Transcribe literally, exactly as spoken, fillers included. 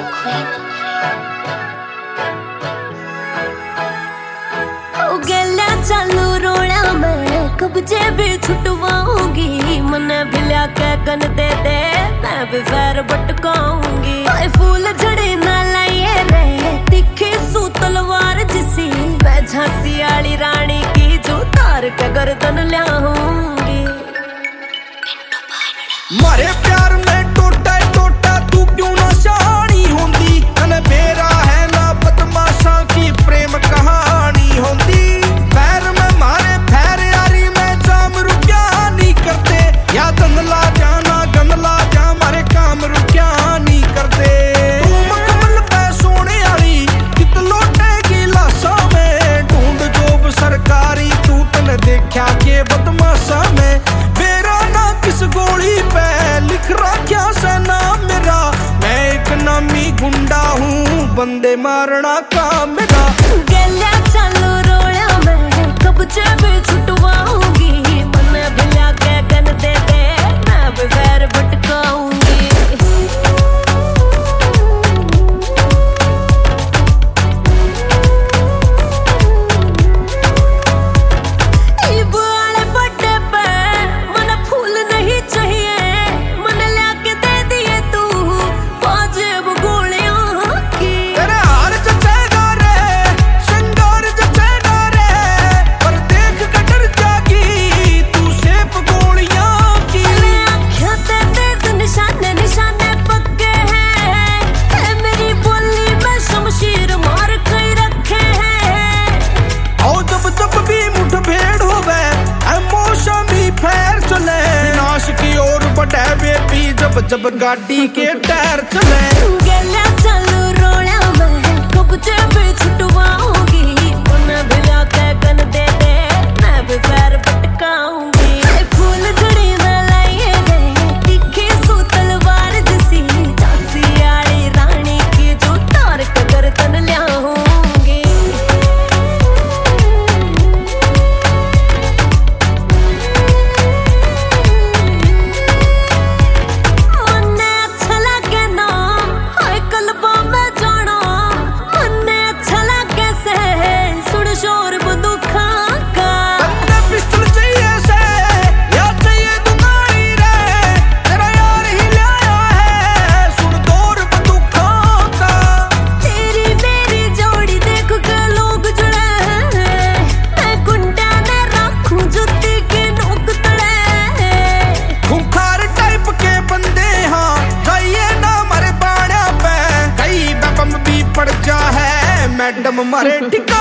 चालू रोड़ा मैं कब जेबी छुटवाऊंगी। मने भी लिया गन दे दे मैं भी फैर बटकाऊंगी। फूल झड़े ना लाइए रे तिखी सू तलवार जिसी मैं झांसी वाली रानी की जो तार के गर्दन ल्याऊंगी। मारे प्यार में टोटा टोटा तू क्यों ना शानी होंदी। अन मेरा है ना बदमाशा की प्रेम कहानी होंदी। पैर में मारे पैर यारी में जाम रुकिया नहीं करते। या गंदला जाना गंदला जा मारे काम रुकिया नहीं करते। तू मकमल पे सोने वाली कित लोटेगी लाशा में। ढूंढ जोब सरकारी तू तन देखा के बदमाशा में। मेरा ना किस गोली पे लिख रखा से नाम मेरा। मैं एक नामी गुंडा हूँ बंदे मारना काम मेरा। गलिया चालू रोया मैं कब जेबी छुटवाऊंगी। मने भी लिया के गन दे दे मैं भी फैर बटकाऊंगी। जब जब गाड़ी के टायर चले। गलिया चालू रोड़ा मैं कब जेबी छुटवाऊंगी। मने भी लिया के गन दे दे मैं भी फैर बटकाऊंगी। फूल झड़ी ना लाइए रे तिखी सू तलवार जिसी झांसी वाली रानी की जो तार के गर्दन ल्याऊंगी। मैडम मारे